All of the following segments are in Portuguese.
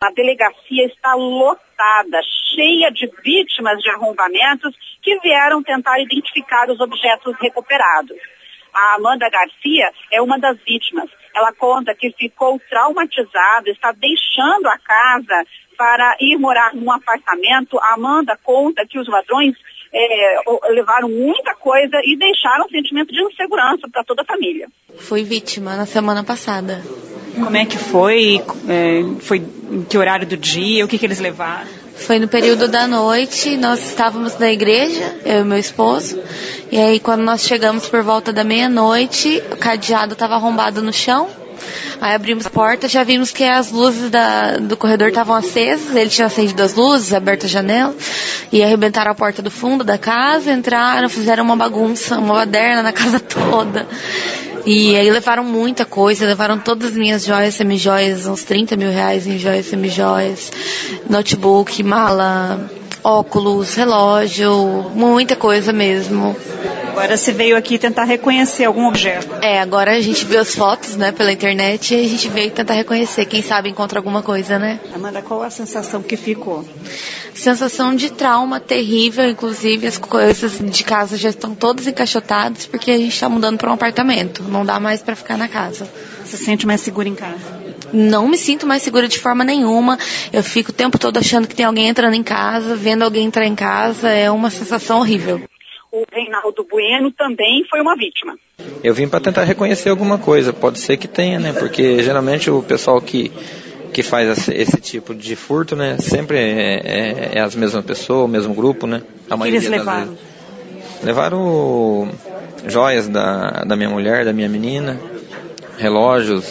A delegacia está lotada, cheia de vítimas de arrombamentos que vieram tentar identificar os objetos recuperados. A Amanda Garcia é uma das vítimas. Ela conta que ficou traumatizada, está deixando a casa para ir morar num apartamento. A Amanda conta que os ladrões levaram muita coisa e deixaram um sentimento de insegurança para toda a família. Fui vítima na semana passada. Como é que foi? Foi em que horário do dia? O que eles levaram? Foi no período da noite, nós estávamos na igreja, eu e meu esposo, e aí quando nós chegamos por volta da meia-noite, o cadeado estava arrombado no chão, aí abrimos a porta, já vimos que as luzes do corredor estavam acesas, ele tinha acendido as luzes, aberto a janela, e arrebentaram a porta do fundo da casa, entraram, fizeram uma bagunça, uma baderna na casa toda. E aí levaram muita coisa, levaram todas as minhas joias, semijoias, uns 30 mil reais em joias, semijoias, notebook, mala, óculos, relógio, muita coisa mesmo. Agora você veio aqui tentar reconhecer algum objeto. Agora a gente viu as fotos, né, pela internet e a gente veio tentar reconhecer, quem sabe encontra alguma coisa, né? Amanda, qual a sensação que ficou? Sensação de trauma terrível, inclusive as coisas de casa já estão todas encaixotadas porque a gente está mudando para um apartamento, não dá mais para ficar na casa. Você se sente mais segura em casa? Não me sinto mais segura de forma nenhuma, eu fico o tempo todo achando que tem alguém entrando em casa, vendo alguém entrar em casa, é uma sensação horrível. O Reinaldo Bueno também foi uma vítima. Eu vim para tentar reconhecer alguma coisa, pode ser que tenha, né? Porque geralmente o pessoal que faz esse tipo de furto, né? Sempre é as mesmas pessoas, o mesmo grupo, né? A maioria eles levaram? Vezes. Levaram joias da minha mulher, da minha menina, relógios,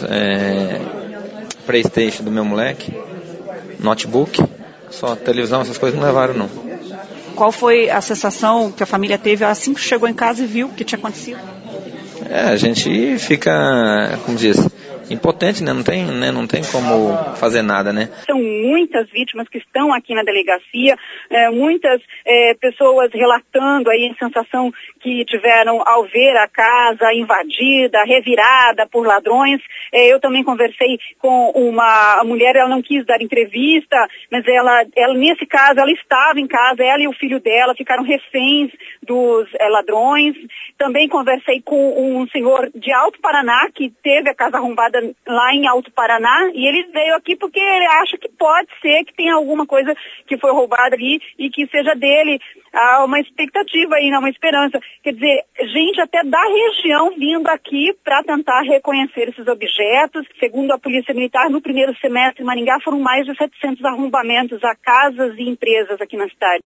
PlayStation do meu moleque, notebook, só televisão, essas coisas não levaram não. Qual foi a sensação que a família teve assim que chegou em casa e viu o que tinha acontecido? A gente fica, como diz, impotente, né? Não tem como fazer nada, né? São muitas vítimas que estão aqui na delegacia, muitas pessoas relatando aí a sensação que tiveram ao ver a casa invadida, revirada por ladrões. Eu também conversei com uma mulher, ela não quis dar entrevista, mas ela nesse caso, ela estava em casa, ela e o filho dela ficaram reféns dos ladrões. Também conversei com um senhor de Alto Paraná que teve a casa arrombada lá em Alto Paraná e ele veio aqui porque ele acha que pode ser que tenha alguma coisa que foi roubada ali e que seja dele. Há uma expectativa aí, uma esperança. Quer dizer, gente até da região vindo aqui para tentar reconhecer esses objetos. Segundo a Polícia Militar, no primeiro semestre em Maringá foram mais de 700 arrombamentos a casas e empresas aqui na cidade.